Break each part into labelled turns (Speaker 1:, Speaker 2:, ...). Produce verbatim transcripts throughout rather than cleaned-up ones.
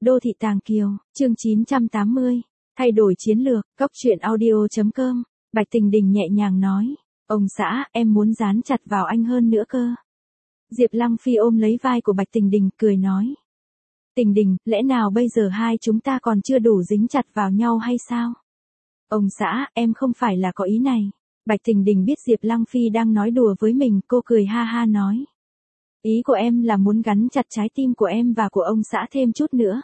Speaker 1: Đô thị Tàng Kiều, chương chín trăm tám mươi. Thay đổi chiến lược, Cóc truyện audio chấm com. Bạch Tình Đình nhẹ nhàng nói. Ông xã, em muốn dán chặt vào anh hơn nữa cơ. Diệp Lăng Phi ôm lấy vai của Bạch Tình Đình, cười nói. Tình Đình, lẽ nào bây giờ hai chúng ta còn chưa đủ dính chặt vào nhau hay sao? Ông xã, em không phải là có ý này. Bạch Tình Đình biết Diệp Lăng Phi đang nói đùa với mình, cô cười ha ha nói. Ý của em là muốn gắn chặt trái tim của em và của ông xã thêm chút nữa.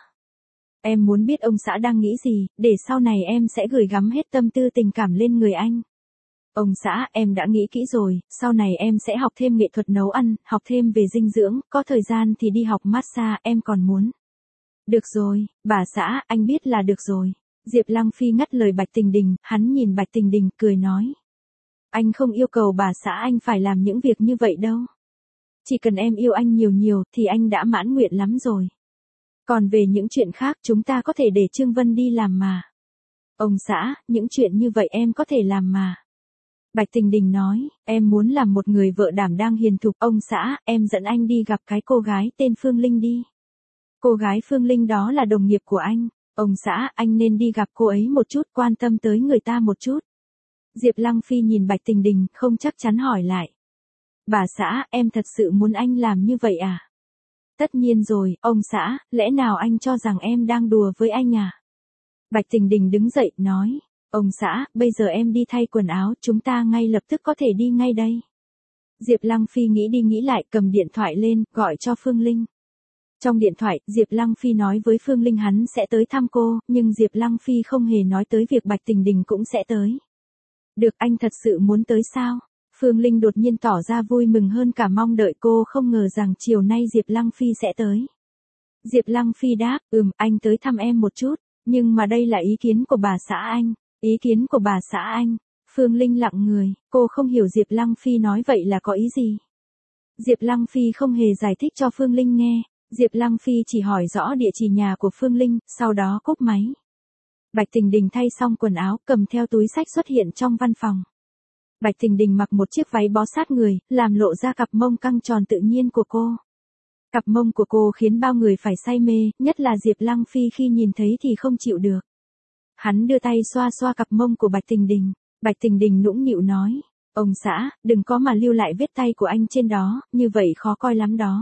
Speaker 1: Em muốn biết ông xã đang nghĩ gì, để sau này em sẽ gửi gắm hết tâm tư tình cảm lên người anh. Ông xã, em đã nghĩ kỹ rồi, sau này em sẽ học thêm nghệ thuật nấu ăn, học thêm về dinh dưỡng, có thời gian thì đi học massage, em còn muốn. Được rồi, bà xã, anh biết là được rồi. Diệp Lăng Phi ngắt lời Bạch Tình Đình, hắn nhìn Bạch Tình Đình, cười nói. Anh không yêu cầu bà xã anh phải làm những việc như vậy đâu. Chỉ cần em yêu anh nhiều nhiều thì anh đã mãn nguyện lắm rồi. Còn về những chuyện khác chúng ta có thể để Trương Vân đi làm mà. Ông xã, những chuyện như vậy em có thể làm mà. Bạch Tình Đình nói, em muốn làm một người vợ đảm đang hiền thục. Ông xã, em dẫn anh đi gặp cái cô gái tên Phương Linh đi. Cô gái Phương Linh đó là đồng nghiệp của anh. Ông xã, anh nên đi gặp cô ấy một chút, quan tâm tới người ta một chút. Diệp Lăng Phi nhìn Bạch Tình Đình, không chắc chắn hỏi lại. Bà xã, em thật sự muốn anh làm như vậy à? Tất nhiên rồi, ông xã, lẽ nào anh cho rằng em đang đùa với anh à? Bạch Tình Đình đứng dậy, nói. Ông xã, bây giờ em đi thay quần áo, chúng ta ngay lập tức có thể đi ngay đây. Diệp Lăng Phi nghĩ đi nghĩ lại, cầm điện thoại lên, gọi cho Phương Linh. Trong điện thoại, Diệp Lăng Phi nói với Phương Linh hắn sẽ tới thăm cô, nhưng Diệp Lăng Phi không hề nói tới việc Bạch Tình Đình cũng sẽ tới. Được, anh thật sự muốn tới sao? Phương Linh đột nhiên tỏ ra vui mừng hơn cả mong đợi, cô không ngờ rằng chiều nay Diệp Lăng Phi sẽ tới. Diệp Lăng Phi đáp, ừm, anh tới thăm em một chút, nhưng mà đây là ý kiến của bà xã anh. Ý kiến của bà xã anh. Phương Linh lặng người, cô không hiểu Diệp Lăng Phi nói vậy là có ý gì. Diệp Lăng Phi không hề giải thích cho Phương Linh nghe, Diệp Lăng Phi chỉ hỏi rõ địa chỉ nhà của Phương Linh, sau đó cúp máy. Bạch Tình Đình thay xong quần áo, cầm theo túi xách xuất hiện trong văn phòng. Bạch Tình Đình mặc một chiếc váy bó sát người, làm lộ ra cặp mông căng tròn tự nhiên của cô. Cặp mông của cô khiến bao người phải say mê, nhất là Diệp Lăng Phi khi nhìn thấy thì không chịu được. Hắn đưa tay xoa xoa cặp mông của Bạch Tình Đình. Bạch Tình Đình nũng nịu nói. Ông xã, đừng có mà lưu lại vết tay của anh trên đó, như vậy khó coi lắm đó.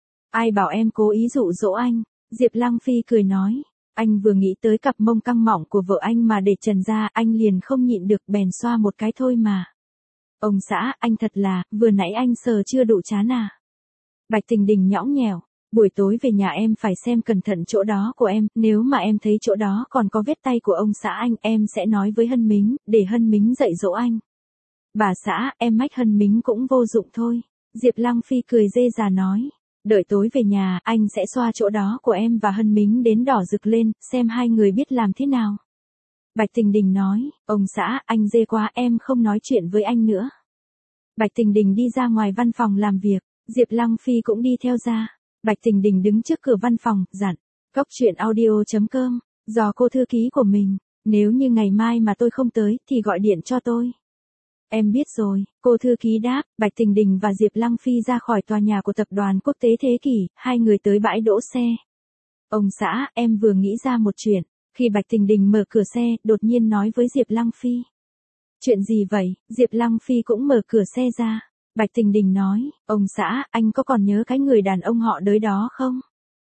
Speaker 1: Ai bảo em cố ý dụ dỗ anh? Diệp Lăng Phi cười nói. Anh vừa nghĩ tới cặp mông căng mỏng của vợ anh mà để trần ra, anh liền không nhịn được bèn xoa một cái thôi mà. Ông xã, anh thật là, vừa nãy anh sờ chưa đủ chán à? Bạch Tình Đình nhõng nhẽo. Buổi tối về nhà em phải xem cẩn thận chỗ đó của em, nếu mà em thấy chỗ đó còn có vết tay của ông xã anh, em sẽ nói với Hân Mính, để Hân Mính dạy dỗ anh. Bà xã, em mách Hân Mính cũng vô dụng thôi. Diệp Lăng Phi cười rê rà nói. Đợi tối về nhà, anh sẽ xoa chỗ đó của em và Hân Mính đến đỏ rực lên, xem hai người biết làm thế nào. Bạch Tình Đình nói, ông xã, anh dê quá, em không nói chuyện với anh nữa. Bạch Tình Đình đi ra ngoài văn phòng làm việc, Diệp Lăng Phi cũng đi theo ra. Bạch Tình Đình đứng trước cửa văn phòng, dặn. Cóc truyện audio chấm com, do cô thư ký của mình. Nếu như ngày mai mà tôi không tới, thì gọi điện cho tôi. Em biết rồi, cô thư ký đáp. Bạch Tình Đình và Diệp Lăng Phi ra khỏi tòa nhà của tập đoàn Quốc tế Thế Kỷ, hai người tới bãi đỗ xe. Ông xã, em vừa nghĩ ra một chuyện. Khi Bạch Tình Đình mở cửa xe, đột nhiên nói với Diệp Lăng Phi. Chuyện gì vậy? Diệp Lăng Phi cũng mở cửa xe ra. Bạch Tình Đình nói, ông xã, anh có còn nhớ cái người đàn ông họ Đới đó không?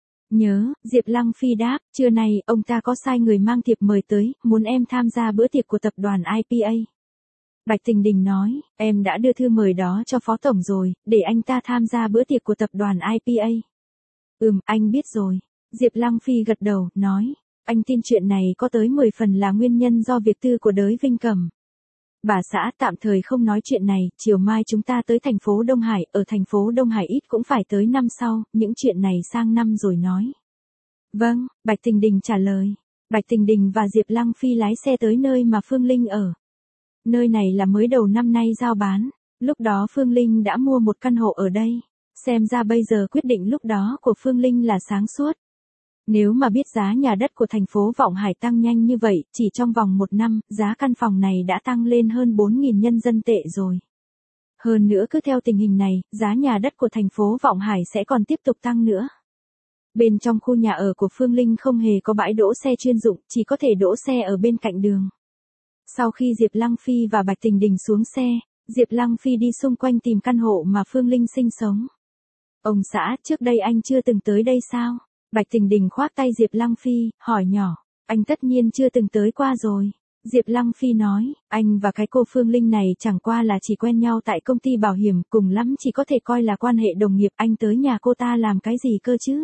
Speaker 1: Nhớ, Diệp Lăng Phi đáp, trưa nay, ông ta có sai người mang thiệp mời tới, muốn em tham gia bữa tiệc của tập đoàn i pê a. Bạch Tình Đình nói, em đã đưa thư mời đó cho Phó Tổng rồi, để anh ta tham gia bữa tiệc của tập đoàn i pê a. Ừm, anh biết rồi. Diệp Lăng Phi gật đầu, nói, anh tin chuyện này có tới mười phần là nguyên nhân do việc tư của Đới Vinh Cầm. Bà xã, tạm thời không nói chuyện này, chiều mai chúng ta tới thành phố Đông Hải, ở thành phố Đông Hải ít cũng phải tới năm sau, những chuyện này sang năm rồi nói. Vâng, Bạch Tình Đình trả lời. Bạch Tình Đình và Diệp Lăng Phi lái xe tới nơi mà Phương Linh ở. Nơi này là mới đầu năm nay giao bán, lúc đó Phương Linh đã mua một căn hộ ở đây. Xem ra bây giờ quyết định lúc đó của Phương Linh là sáng suốt. Nếu mà biết giá nhà đất của thành phố Vọng Hải tăng nhanh như vậy, chỉ trong vòng một năm, giá căn phòng này đã tăng lên hơn bốn nghìn nhân dân tệ rồi. Hơn nữa cứ theo tình hình này, giá nhà đất của thành phố Vọng Hải sẽ còn tiếp tục tăng nữa. Bên trong khu nhà ở của Phương Linh không hề có bãi đỗ xe chuyên dụng, chỉ có thể đỗ xe ở bên cạnh đường. Sau khi Diệp Lăng Phi và Bạch Tình Đình xuống xe, Diệp Lăng Phi đi xung quanh tìm căn hộ mà Phương Linh sinh sống. Ông xã, trước đây anh chưa từng tới đây sao? Bạch Tình Đình khoác tay Diệp Lăng Phi, hỏi nhỏ. Anh tất nhiên chưa từng tới qua rồi. Diệp Lăng Phi nói, anh và cái cô Phương Linh này chẳng qua là chỉ quen nhau tại công ty bảo hiểm, cùng lắm chỉ có thể coi là quan hệ đồng nghiệp, anh tới nhà cô ta làm cái gì cơ chứ?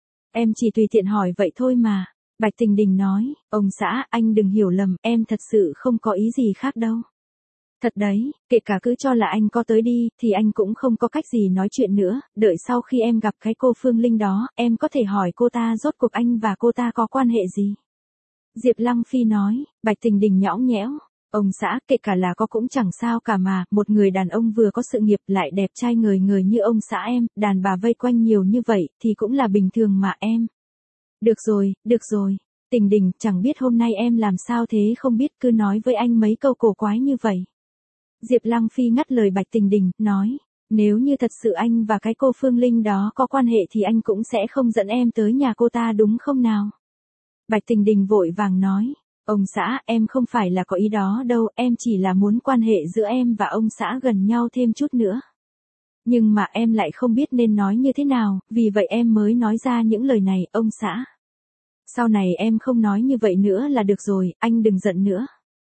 Speaker 1: Em chỉ tùy tiện hỏi vậy thôi mà. Bạch Tình Đình nói, ông xã, anh đừng hiểu lầm, em thật sự không có ý gì khác đâu. Thật đấy, kể cả cứ cho là anh có tới đi, thì anh cũng không có cách gì nói chuyện nữa, đợi sau khi em gặp cái cô Phương Linh đó, em có thể hỏi cô ta rốt cuộc anh và cô ta có quan hệ gì. Diệp Lăng Phi nói, Bạch Tình Đình nhõng nhẽo, ông xã, kể cả là có cũng chẳng sao cả mà, một người đàn ông vừa có sự nghiệp lại đẹp trai ngời ngời như ông xã em, đàn bà vây quanh nhiều như vậy, thì cũng là bình thường mà em. Được rồi, được rồi, Tình Đình, chẳng biết hôm nay em làm sao thế không biết, cứ nói với anh mấy câu cổ quái như vậy. Diệp Lăng Phi ngắt lời Bạch Tình Đình, nói, nếu như thật sự anh và cái cô Phương Linh đó có quan hệ thì anh cũng sẽ không dẫn em tới nhà cô ta đúng không nào? Bạch Tình Đình vội vàng nói, ông xã, em không phải là có ý đó đâu, em chỉ là muốn quan hệ giữa em và ông xã gần nhau thêm chút nữa. Nhưng mà em lại không biết nên nói như thế nào, vì vậy em mới nói ra những lời này, ông xã. Sau này em không nói như vậy nữa là được rồi, anh đừng giận nữa.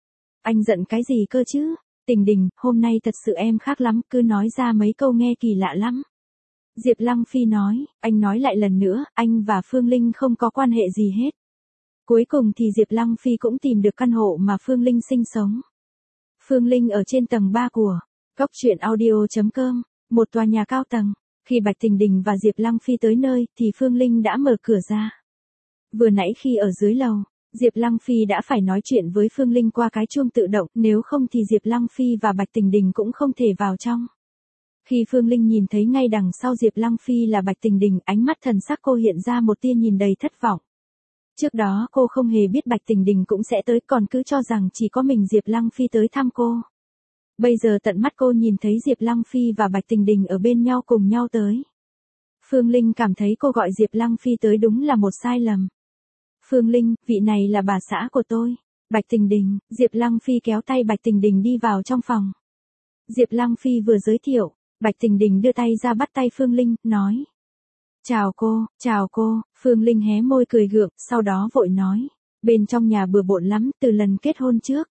Speaker 1: Anh giận cái gì cơ chứ? Tình Đình, hôm nay thật sự em khác lắm, cứ nói ra mấy câu nghe kỳ lạ lắm. Diệp Lăng Phi nói, anh nói lại lần nữa, anh và Phương Linh không có quan hệ gì hết. Cuối cùng thì Diệp Lăng Phi cũng tìm được căn hộ mà Phương Linh sinh sống. Phương Linh ở trên tầng ba của Cóc Truyện Audio chấm com, một tòa nhà cao tầng. Khi Bạch Tình Đình và Diệp Lăng Phi tới nơi thì Phương Linh đã mở cửa ra. Vừa nãy khi ở dưới lầu, Diệp Lăng Phi đã phải nói chuyện với Phương Linh qua cái chuông tự động, nếu không thì Diệp Lăng Phi và Bạch Tình Đình cũng không thể vào trong. Khi Phương Linh nhìn thấy ngay đằng sau Diệp Lăng Phi là Bạch Tình Đình, ánh mắt thần sắc cô hiện ra một tia nhìn đầy thất vọng. Trước đó cô không hề biết Bạch Tình Đình cũng sẽ tới, còn cứ cho rằng chỉ có mình Diệp Lăng Phi tới thăm cô. Bây giờ tận mắt cô nhìn thấy Diệp Lăng Phi và Bạch Tình Đình ở bên nhau cùng nhau tới. Phương Linh cảm thấy cô gọi Diệp Lăng Phi tới đúng là một sai lầm. Phương Linh, vị này là bà xã của tôi. Bạch Tình Đình, Diệp Lăng Phi kéo tay Bạch Tình Đình đi vào trong phòng. Diệp Lăng Phi vừa giới thiệu, Bạch Tình Đình đưa tay ra bắt tay Phương Linh, nói. Chào cô, chào cô, Phương Linh hé môi cười gượng, sau đó vội nói. Bên trong nhà bừa bộn lắm, từ lần kết hôn trước.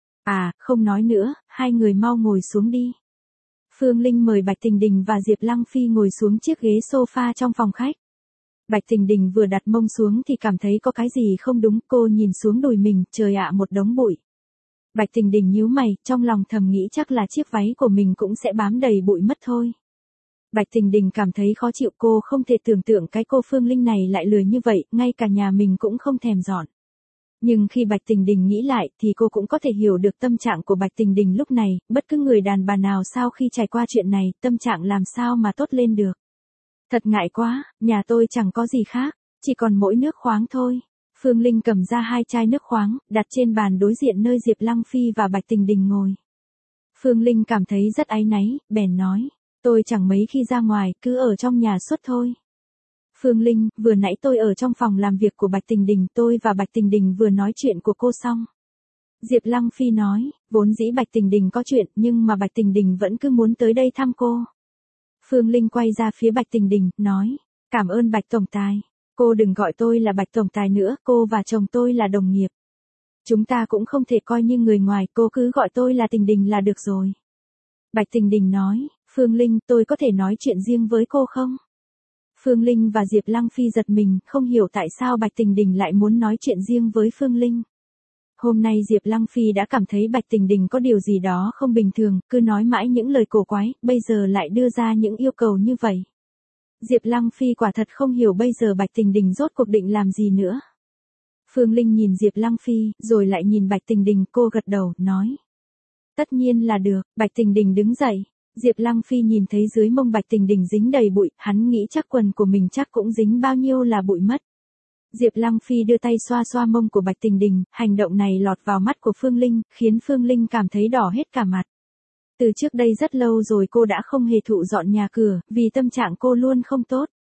Speaker 1: À, không nói nữa, hai người mau ngồi xuống đi. Phương Linh mời Bạch Tình Đình và Diệp Lăng Phi ngồi xuống chiếc ghế sofa trong phòng khách. Bạch Tình Đình vừa đặt mông xuống thì cảm thấy có cái gì không đúng, cô nhìn xuống đùi mình, trời ạ một đống bụi. Bạch Tình Đình nhíu mày, trong lòng thầm nghĩ chắc là chiếc váy của mình cũng sẽ bám đầy bụi mất thôi. Bạch Tình Đình cảm thấy khó chịu, cô không thể tưởng tượng cái cô Phương Linh này lại lười như vậy, ngay cả nhà mình cũng không thèm dọn. Nhưng khi Bạch Tình Đình nghĩ lại thì cô cũng có thể hiểu được tâm trạng của Bạch Tình Đình lúc này, bất cứ người đàn bà nào sau khi trải qua chuyện này, tâm trạng làm sao mà tốt lên được. Thật ngại quá, nhà tôi chẳng có gì khác, chỉ còn mỗi nước khoáng thôi. Phương Linh cầm ra hai chai nước khoáng, đặt trên bàn đối diện nơi Diệp Lăng Phi và Bạch Tình Đình ngồi. Phương Linh cảm thấy rất áy náy, bèn nói, tôi chẳng mấy khi ra ngoài, cứ ở trong nhà suốt thôi. Phương Linh, vừa nãy tôi ở trong phòng làm việc của Bạch Tình Đình, tôi và Bạch Tình Đình vừa nói chuyện của cô xong. Diệp Lăng Phi nói, vốn dĩ Bạch Tình Đình có chuyện, nhưng mà Bạch Tình Đình vẫn cứ muốn tới đây thăm cô. Phương Linh quay ra phía Bạch Tình Đình, nói, cảm ơn Bạch Tổng Tài. Cô đừng gọi tôi là Bạch Tổng Tài nữa, cô và chồng tôi là đồng nghiệp. Chúng ta cũng không thể coi như người ngoài, cô cứ gọi tôi là Tình Đình là được rồi. Bạch Tình Đình nói, Phương Linh, tôi có thể nói chuyện riêng với cô không? Phương Linh và Diệp Lăng Phi giật mình, không hiểu tại sao Bạch Tình Đình lại muốn nói chuyện riêng với Phương Linh. Hôm nay Diệp Lăng Phi đã cảm thấy Bạch Tình Đình có điều gì đó không bình thường, cứ nói mãi những lời cổ quái, bây giờ lại đưa ra những yêu cầu như vậy. Diệp Lăng Phi quả thật không hiểu bây giờ Bạch Tình Đình rốt cuộc định làm gì nữa. Phương Linh nhìn Diệp Lăng Phi, rồi lại nhìn Bạch Tình Đình, cô gật đầu, nói. Tất nhiên là được, Bạch Tình Đình đứng dậy. Diệp Lăng Phi nhìn thấy dưới mông Bạch Tình Đình dính đầy bụi, hắn nghĩ chắc quần của mình chắc cũng dính bao nhiêu là bụi mất. Diệp Lăng Phi đưa tay xoa xoa mông của Bạch Tình Đình, hành động này lọt vào mắt của Phương Linh, khiến Phương Linh cảm thấy đỏ hết cả mặt. Từ trước đây rất lâu rồi cô đã không hề thụ dọn nhà cửa, vì tâm trạng cô luôn không tốt.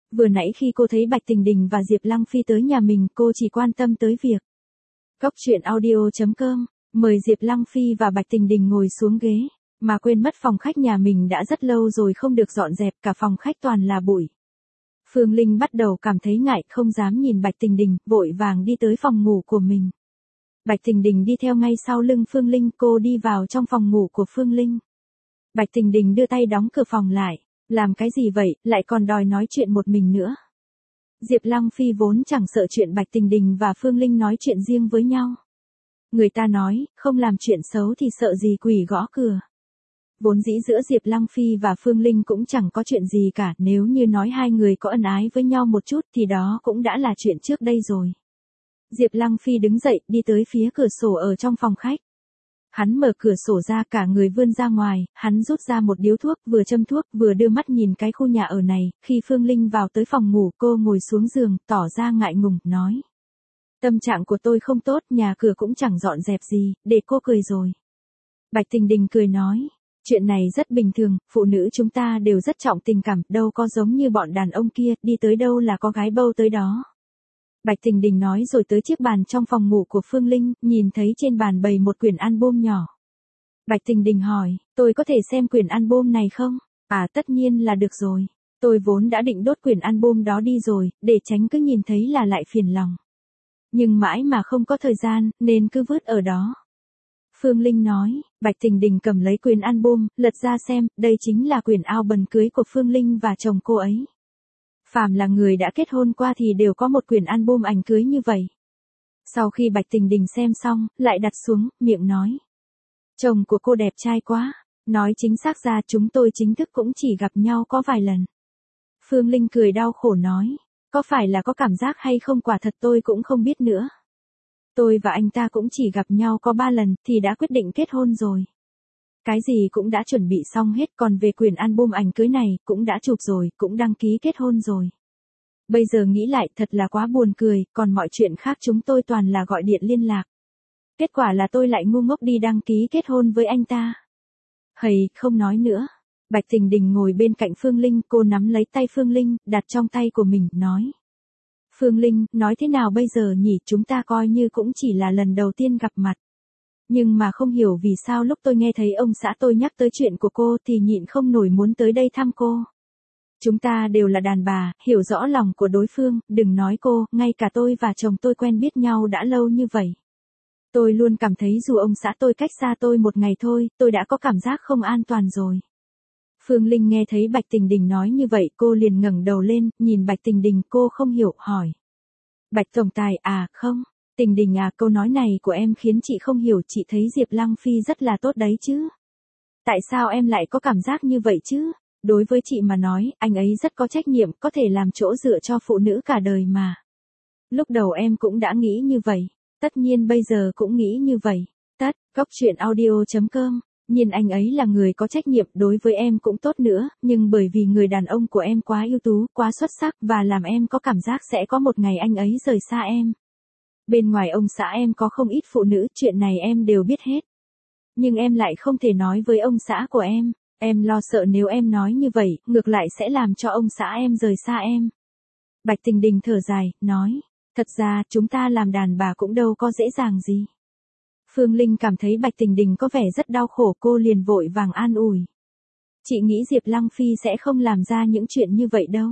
Speaker 1: Vừa nãy khi cô thấy Bạch Tình Đình và Diệp Lăng Phi tới nhà mình, cô chỉ quan tâm tới việc. Cốc truyện audio chấm com mời Diệp Lăng Phi và Bạch Tình Đình ngồi xuống ghế, mà quên mất phòng khách nhà mình đã rất lâu rồi không được dọn dẹp, cả phòng khách toàn là bụi. Phương Linh bắt đầu cảm thấy ngại, không dám nhìn Bạch Tình Đình, vội vàng đi tới phòng ngủ của mình. Bạch Tình Đình đi theo ngay sau lưng Phương Linh, cô đi vào trong phòng ngủ của Phương Linh. Bạch Tình Đình đưa tay đóng cửa phòng lại, làm cái gì vậy, lại còn đòi nói chuyện một mình nữa. Diệp Lăng Phi vốn chẳng sợ chuyện Bạch Tình Đình và Phương Linh nói chuyện riêng với nhau. Người ta nói, không làm chuyện xấu thì sợ gì quỷ gõ cửa. Vốn dĩ giữa Diệp Lăng Phi và Phương Linh cũng chẳng có chuyện gì cả, nếu như nói hai người có ân ái với nhau một chút thì đó cũng đã là chuyện trước đây rồi. Diệp Lăng Phi đứng dậy, đi tới phía cửa sổ ở trong phòng khách. Hắn mở cửa sổ ra, cả người vươn ra ngoài, hắn rút ra một điếu thuốc, vừa châm thuốc, vừa đưa mắt nhìn cái khu nhà ở này. Khi Phương Linh vào tới phòng ngủ, cô ngồi xuống giường, tỏ ra ngại ngùng, nói. Tâm trạng của tôi không tốt, nhà cửa cũng chẳng dọn dẹp gì, để cô cười rồi. Bạch Tình Đình cười nói. Chuyện này rất bình thường, phụ nữ chúng ta đều rất trọng tình cảm, đâu có giống như bọn đàn ông kia, đi tới đâu là có gái bâu tới đó. Bạch Tình Đình nói rồi tới chiếc bàn trong phòng ngủ của Phương Linh, nhìn thấy trên bàn bày một quyển album nhỏ. Bạch Tình Đình hỏi, tôi có thể xem quyển album này không? À, tất nhiên là được rồi. Tôi vốn đã định đốt quyển album đó đi rồi, để tránh cứ nhìn thấy là lại phiền lòng. Nhưng mãi mà không có thời gian, nên cứ vứt ở đó. Phương Linh nói, Bạch Tình Đình cầm lấy quyển album, lật ra xem, đây chính là quyển album cưới của Phương Linh và chồng cô ấy. Phàm là người đã kết hôn qua thì đều có một quyển album ảnh cưới như vậy. Sau khi Bạch Tình Đình xem xong, lại đặt xuống, miệng nói. Chồng của cô đẹp trai quá, nói chính xác ra chúng tôi chính thức cũng chỉ gặp nhau có vài lần. Phương Linh cười đau khổ nói, có phải là có cảm giác hay không, quả thật tôi cũng không biết nữa. Tôi và anh ta cũng chỉ gặp nhau có ba lần thì đã quyết định kết hôn rồi. Cái gì cũng đã chuẩn bị xong hết, còn về quyển album ảnh cưới này cũng đã chụp rồi, cũng đăng ký kết hôn rồi. Bây giờ nghĩ lại thật là quá buồn cười, còn mọi chuyện khác chúng tôi toàn là gọi điện liên lạc. Kết quả là tôi lại ngu ngốc đi đăng ký kết hôn với anh ta. Hầy, không nói nữa. Bạch Tình Đình ngồi bên cạnh Phương Linh, cô nắm lấy tay Phương Linh, đặt trong tay của mình, nói. Phương Linh, nói thế nào bây giờ nhỉ, chúng ta coi như cũng chỉ là lần đầu tiên gặp mặt. Nhưng mà không hiểu vì sao lúc tôi nghe thấy ông xã tôi nhắc tới chuyện của cô thì nhịn không nổi muốn tới đây thăm cô. Chúng ta đều là đàn bà, hiểu rõ lòng của đối phương, đừng nói cô, ngay cả tôi và chồng tôi quen biết nhau đã lâu như vậy. Tôi luôn cảm thấy dù ông xã tôi cách xa tôi một ngày thôi, tôi đã có cảm giác không an toàn rồi. Phương Linh nghe thấy Bạch Tình Đình nói như vậy, cô liền ngẩng đầu lên, nhìn Bạch Tình Đình, cô không hiểu, hỏi. Bạch tổng tài, à, không, Tình Đình à, câu nói này của em khiến chị không hiểu, chị thấy Diệp Lăng Phi rất là tốt đấy chứ. Tại sao em lại có cảm giác như vậy chứ? Đối với chị mà nói, anh ấy rất có trách nhiệm, có thể làm chỗ dựa cho phụ nữ cả đời mà. Lúc đầu em cũng đã nghĩ như vậy, tất nhiên bây giờ cũng nghĩ như vậy. Tất, cốc truyện audio chấm com Nhìn anh ấy là người có trách nhiệm, đối với em cũng tốt nữa, nhưng bởi vì người đàn ông của em quá ưu tú, quá xuất sắc và làm em có cảm giác sẽ có một ngày anh ấy rời xa em. Bên ngoài ông xã em có không ít phụ nữ, chuyện này em đều biết hết. Nhưng em lại không thể nói với ông xã của em, em lo sợ nếu em nói như vậy, ngược lại sẽ làm cho ông xã em rời xa em. Bạch Tình Đình thở dài, nói, thật ra chúng ta làm đàn bà cũng đâu có dễ dàng gì. Phương Linh cảm thấy Bạch Tình Đình có vẻ rất đau khổ, cô liền vội vàng an ủi. Chị nghĩ Diệp Lăng Phi sẽ không làm ra những chuyện như vậy đâu.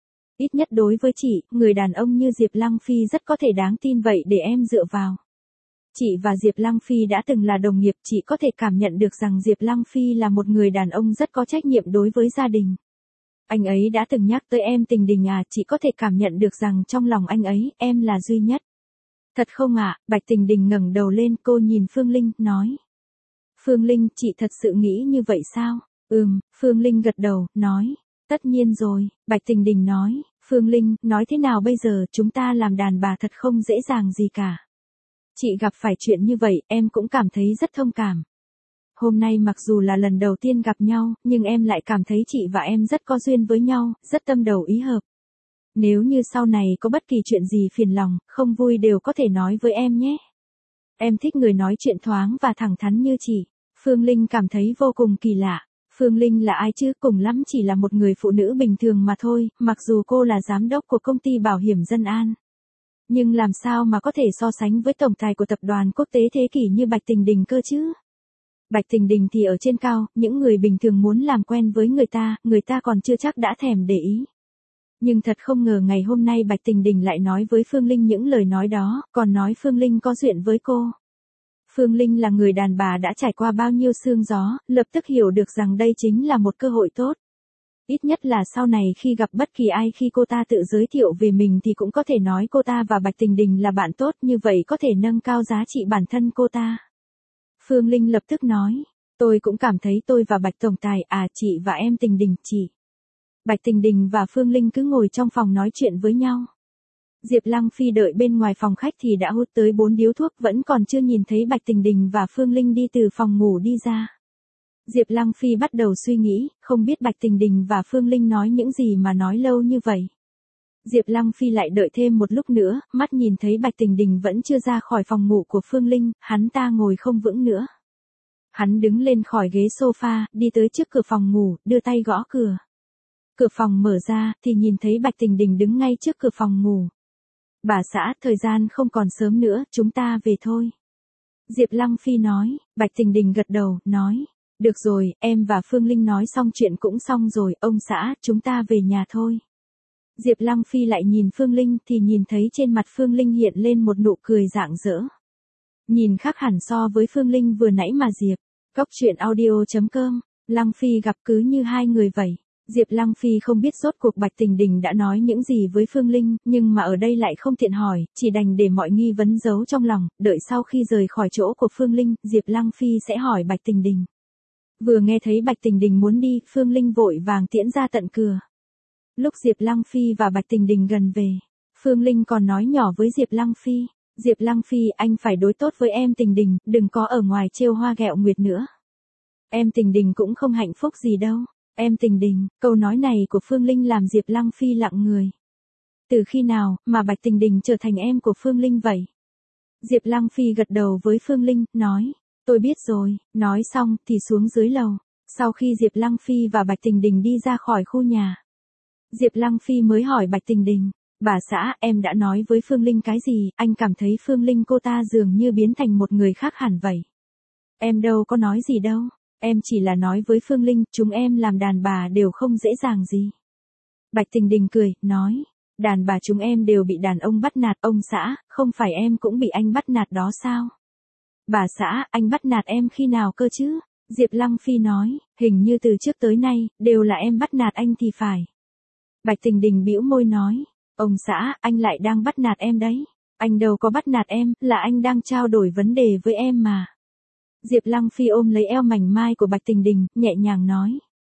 Speaker 1: Ít nhất đối với chị, người đàn ông như Diệp Lăng Phi rất có thể đáng tin vậy để em dựa vào. Chị và Diệp Lăng Phi đã từng là đồng nghiệp, chị có thể cảm nhận được rằng Diệp Lăng Phi là một người đàn ông rất có trách nhiệm đối với gia đình. Anh ấy đã từng nhắc tới em, Tình Đình à, chị có thể cảm nhận được rằng trong lòng anh ấy, em là duy nhất. Thật không ạ? À? Bạch Tình Đình ngẩng đầu lên, cô nhìn Phương Linh, nói. Phương Linh, chị thật sự nghĩ như vậy sao? Ừm, Phương Linh gật đầu, nói. Tất nhiên rồi, Bạch Tình Đình nói. Phương Linh, nói thế nào bây giờ, chúng ta làm đàn bà thật không dễ dàng gì cả. Chị gặp phải chuyện như vậy, em cũng cảm thấy rất thông cảm. Hôm nay mặc dù là lần đầu tiên gặp nhau, nhưng em lại cảm thấy chị và em rất có duyên với nhau, rất tâm đầu ý hợp. Nếu như sau này có bất kỳ chuyện gì phiền lòng, không vui đều có thể nói với em nhé. Em thích người nói chuyện thoáng và thẳng thắn như chị. Phương Linh cảm thấy vô cùng kỳ lạ. Phương Linh là ai chứ, cùng lắm chỉ là một người phụ nữ bình thường mà thôi, mặc dù cô là giám đốc của công ty bảo hiểm Dân An. Nhưng làm sao mà có thể so sánh với tổng tài của tập đoàn quốc tế thế kỷ như Bạch Tình Đình cơ chứ? Bạch Tình Đình thì ở trên cao, những người bình thường muốn làm quen với người ta, người ta còn chưa chắc đã thèm để ý. Nhưng thật không ngờ ngày hôm nay Bạch Tình Đình lại nói với Phương Linh những lời nói đó, còn nói Phương Linh có duyên với cô. Phương Linh là người đàn bà đã trải qua bao nhiêu sương gió, lập tức hiểu được rằng đây chính là một cơ hội tốt. Ít nhất là sau này khi gặp bất kỳ ai khi cô ta tự giới thiệu về mình thì cũng có thể nói cô ta và Bạch Tình Đình là bạn tốt, như vậy có thể nâng cao giá trị bản thân cô ta. Phương Linh lập tức nói, tôi cũng cảm thấy tôi và Bạch Tổng Tài, à chị và em Tình Đình, chị. Bạch Tình Đình và Phương Linh cứ ngồi trong phòng nói chuyện với nhau. Diệp Lăng Phi đợi bên ngoài phòng khách thì đã hút tới bốn điếu thuốc, vẫn còn chưa nhìn thấy Bạch Tình Đình và Phương Linh đi từ phòng ngủ đi ra. Diệp Lăng Phi bắt đầu suy nghĩ, không biết Bạch Tình Đình và Phương Linh nói những gì mà nói lâu như vậy. Diệp Lăng Phi lại đợi thêm một lúc nữa, mắt nhìn thấy Bạch Tình Đình vẫn chưa ra khỏi phòng ngủ của Phương Linh, hắn ta ngồi không vững nữa. Hắn đứng lên khỏi ghế sofa, đi tới trước cửa phòng ngủ, đưa tay gõ cửa. Cửa phòng mở ra, thì nhìn thấy Bạch Tình Đình đứng ngay trước cửa phòng ngủ. Bà xã, thời gian không còn sớm nữa, chúng ta về thôi. Diệp Lăng Phi nói, Bạch Tình Đình gật đầu, nói, được rồi, em và Phương Linh nói xong chuyện cũng xong rồi, ông xã, chúng ta về nhà thôi. Diệp Lăng Phi lại nhìn Phương Linh thì nhìn thấy trên mặt Phương Linh hiện lên một nụ cười rạng rỡ. Nhìn khác hẳn so với Phương Linh vừa nãy mà Diệp. Cốc truyện audio chấm com, Lăng Phi gặp cứ như hai người vậy. Diệp Lăng Phi không biết rốt cuộc Bạch Tình Đình đã nói những gì với Phương Linh, nhưng mà ở đây lại không tiện hỏi, chỉ đành để mọi nghi vấn giấu trong lòng, đợi sau khi rời khỏi chỗ của Phương Linh, Diệp Lăng Phi sẽ hỏi Bạch Tình Đình. Vừa nghe thấy Bạch Tình Đình muốn đi, Phương Linh vội vàng tiễn ra tận cửa. Lúc Diệp Lăng Phi và Bạch Tình Đình gần về, Phương Linh còn nói nhỏ với Diệp Lăng Phi, Diệp Lăng Phi, anh phải đối tốt với em Tình Đình, đừng có ở ngoài trêu hoa ghẹo nguyệt nữa. Em Tình Đình cũng không hạnh phúc gì đâu. Em Tình Đình, câu nói này của Phương Linh làm Diệp Lăng Phi lặng người. Từ khi nào mà Bạch Tình Đình trở thành em của Phương Linh vậy? Diệp Lăng Phi gật đầu với Phương Linh, nói, tôi biết rồi, nói xong thì xuống dưới lầu. Sau khi Diệp Lăng Phi và Bạch Tình Đình đi ra khỏi khu nhà, Diệp Lăng Phi mới hỏi Bạch Tình Đình, bà xã, em đã nói với Phương Linh cái gì, anh cảm thấy Phương Linh cô ta dường như biến thành một người khác hẳn vậy. Em đâu có nói gì đâu. Em chỉ là nói với Phương Linh, chúng em làm đàn bà đều không dễ dàng gì. Bạch Tình Đình cười, nói, đàn bà chúng em đều bị đàn ông bắt nạt, ông xã, không phải em cũng bị anh bắt nạt đó sao? Bà xã, anh bắt nạt em khi nào cơ chứ? Diệp Lăng Phi nói, hình như từ trước tới nay, đều là em bắt nạt anh thì phải. Bạch Tình Đình bĩu môi nói, ông xã, anh lại đang bắt nạt em đấy. Anh đâu có bắt nạt em, là anh đang trao đổi vấn đề với em mà. Diệp Lăng Phi ôm lấy eo mảnh mai của Bạch Tình Đình, nhẹ nhàng nói.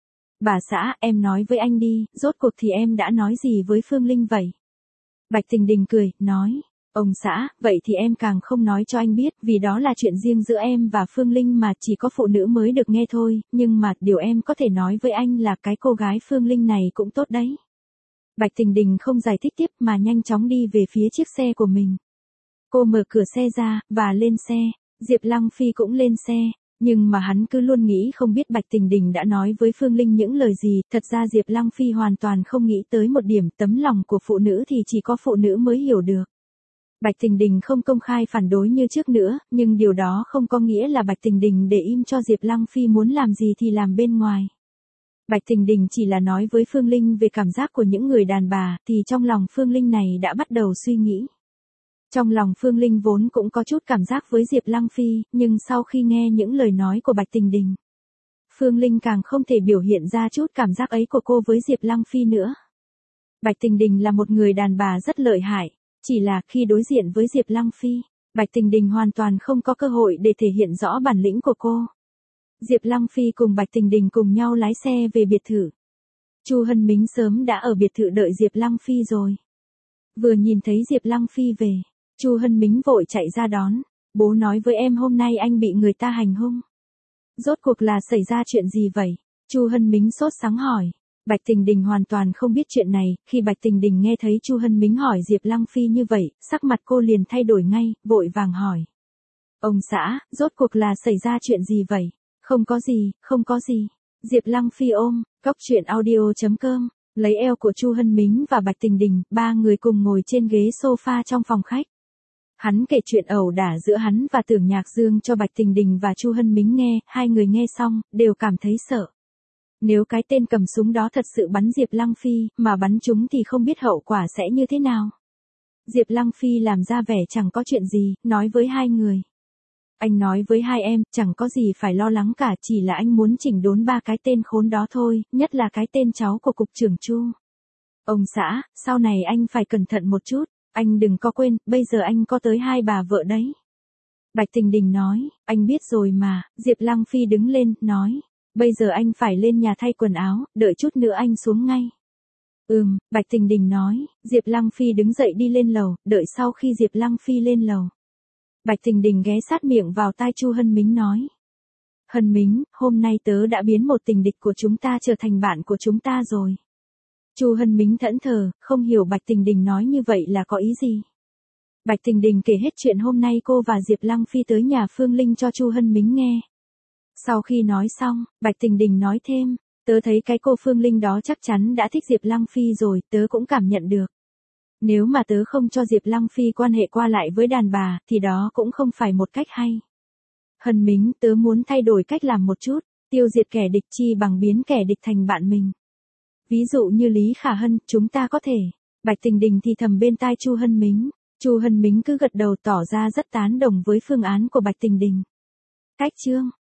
Speaker 1: Bà xã, em nói với anh đi, rốt cuộc thì em đã nói gì với Phương Linh vậy? Bạch Tình Đình cười, nói. Ông xã, vậy thì em càng không nói cho anh biết, vì đó là chuyện riêng giữa em và Phương Linh mà chỉ có phụ nữ mới được nghe thôi, nhưng mà điều em có thể nói với anh là cái cô gái Phương Linh này cũng tốt đấy. Bạch Tình Đình không giải thích tiếp mà nhanh chóng đi về phía chiếc xe của mình. Cô mở cửa xe ra, và lên xe. Diệp Lăng Phi cũng lên xe, nhưng mà hắn cứ luôn nghĩ không biết Bạch Tình Đình đã nói với Phương Linh những lời gì, thật ra Diệp Lăng Phi hoàn toàn không nghĩ tới một điểm, tấm lòng của phụ nữ thì chỉ có phụ nữ mới hiểu được. Bạch Tình Đình không công khai phản đối như trước nữa, nhưng điều đó không có nghĩa là Bạch Tình Đình để im cho Diệp Lăng Phi muốn làm gì thì làm bên ngoài. Bạch Tình Đình chỉ là nói với Phương Linh về cảm giác của những người đàn bà, thì trong lòng Phương Linh này đã bắt đầu suy nghĩ. Trong lòng Phương Linh vốn cũng có chút cảm giác với Diệp Lăng Phi, nhưng sau khi nghe những lời nói của Bạch Tình Đình, Phương Linh càng không thể biểu hiện ra chút cảm giác ấy của cô với Diệp Lăng Phi nữa. Bạch Tình Đình là một người đàn bà rất lợi hại, chỉ là khi đối diện với Diệp Lăng Phi, Bạch Tình Đình hoàn toàn không có cơ hội để thể hiện rõ bản lĩnh của cô. Diệp Lăng Phi cùng Bạch Tình Đình cùng nhau lái xe về biệt thự. Chu Hân Mính sớm đã ở biệt thự đợi Diệp Lăng Phi rồi. Vừa nhìn thấy Diệp Lăng Phi về, Chu Hân Mính vội chạy ra đón. Bố nói với em hôm nay anh bị người ta hành hung. Rốt cuộc là xảy ra chuyện gì vậy? Chu Hân Mính sốt sắng hỏi. Bạch Tình Đình hoàn toàn không biết chuyện này, khi Bạch Tình Đình nghe thấy Chu Hân Mính hỏi Diệp Lăng Phi như vậy, sắc mặt cô liền thay đổi ngay, vội vàng hỏi. Ông xã, rốt cuộc là xảy ra chuyện gì vậy? Không có gì, không có gì. Diệp Lăng Phi ôm, cốc truyện audio chấm com, lấy eo của Chu Hân Mính và Bạch Tình Đình, ba người cùng ngồi trên ghế sofa trong phòng khách. Hắn kể chuyện ẩu đả giữa hắn và Tưởng Nhạc Dương cho Bạch Tình Đình và Chu Hân Mính nghe, hai người nghe xong, đều cảm thấy sợ. Nếu cái tên cầm súng đó thật sự bắn Diệp Lăng Phi, mà bắn chúng thì không biết hậu quả sẽ như thế nào. Diệp Lăng Phi làm ra vẻ chẳng có chuyện gì, nói với hai người. Anh nói với hai em, chẳng có gì phải lo lắng cả, chỉ là anh muốn chỉnh đốn ba cái tên khốn đó thôi, nhất là cái tên cháu của cục trưởng Chu. Ông xã, sau này anh phải cẩn thận một chút, anh đừng có quên, bây giờ anh có tới hai bà vợ đấy. Bạch Tình Đình nói, anh biết rồi mà. Diệp Lăng Phi đứng lên, nói, bây giờ anh phải lên nhà thay quần áo, đợi chút nữa anh xuống ngay. Ừm, Bạch Tình Đình nói. Diệp Lăng Phi đứng dậy đi lên lầu, đợi sau khi Diệp Lăng Phi lên lầu. Bạch Tình Đình ghé sát miệng vào tai Chu Hân Mính nói. Hân Mính, hôm nay tớ đã biến một tình địch của chúng ta trở thành bạn của chúng ta rồi. Chu Hân Mính thẫn thờ, không hiểu Bạch Tình Đình nói như vậy là có ý gì. Bạch Tình Đình kể hết chuyện hôm nay cô và Diệp Lăng Phi tới nhà Phương Linh cho Chu Hân Mính nghe. Sau khi nói xong, Bạch Tình Đình nói thêm, tớ thấy cái cô Phương Linh đó chắc chắn đã thích Diệp Lăng Phi rồi, tớ cũng cảm nhận được. Nếu mà tớ không cho Diệp Lăng Phi quan hệ qua lại với đàn bà, thì đó cũng không phải một cách hay. Hân Mính, tớ muốn thay đổi cách làm một chút, tiêu diệt kẻ địch chi bằng biến kẻ địch thành bạn mình. Ví dụ như Lý Khả Hân, chúng ta có thể. Bạch Tình Đình thì thầm bên tai Chu Hân Mính. Chu Hân Mính cứ gật đầu tỏ ra rất tán đồng với phương án của Bạch Tình Đình. Cách chương